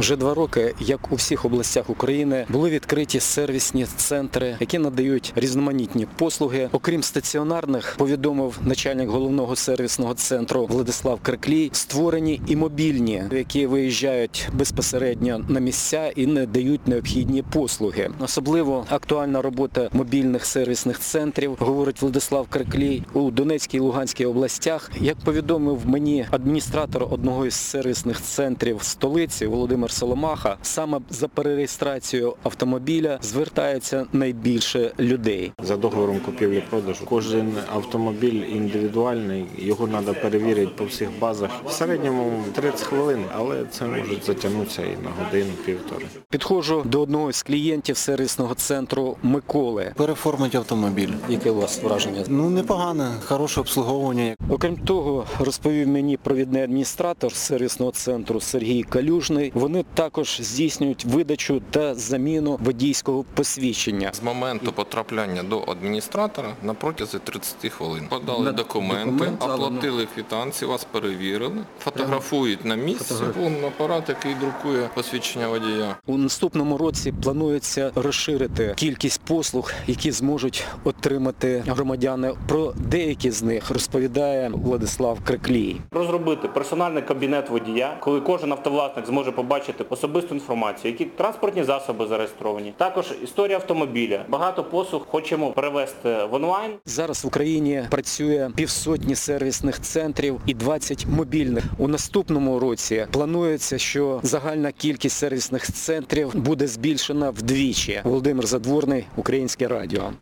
Вже 2 роки, як у всіх областях України, були відкриті сервісні центри, які надають різноманітні послуги. Окрім стаціонарних, повідомив начальник головного сервісного центру Владислав Криклій, створені і мобільні, які виїжджають безпосередньо на місця і надають необхідні послуги. Особливо актуальна робота мобільних сервісних центрів, говорить Владислав Криклій, у Донецькій і Луганській областях. Як повідомив мені адміністратор одного із сервісних центрів столиці Володимир Соломаха, саме за перереєстрацією автомобіля звертається найбільше людей. За договором купівлі-продажу кожен автомобіль індивідуальний, його треба перевірити по всіх базах. В середньому 30 хвилин, але це може затягнутися і на годину-півтори. Підходжу до одного з клієнтів сервісного центру Миколи. Переформить автомобіль. Яке у вас враження? Непогане, хороше обслуговування. Окрім того, розповів мені провідний адміністратор сервісного центру Сергій Калюжний, вони також здійснюють видачу та заміну водійського посвідчення. З моменту потрапляння до адміністратора на протязі 30 хвилин. Подали документи, оплатили квитанції, вас перевірили, фотографують на місці, апарат, який друкує посвідчення водія. У наступному році планується розширити кількість послуг, які зможуть отримати громадяни. Про деякі з них розповідає Владислав Криклій. Розробити персональний кабінет водія, коли кожен автовласник зможе побачити особисту інформацію, які транспортні засоби зареєстровані. Також історія автомобіля. Багато послуг хочемо перевести в онлайн. Зараз в Україні працює 150 сервісних центрів і 20 мобільних. У наступному році планується, що загальна кількість сервісних центрів буде збільшена вдвічі. Володимир Задворний, Українське радіо.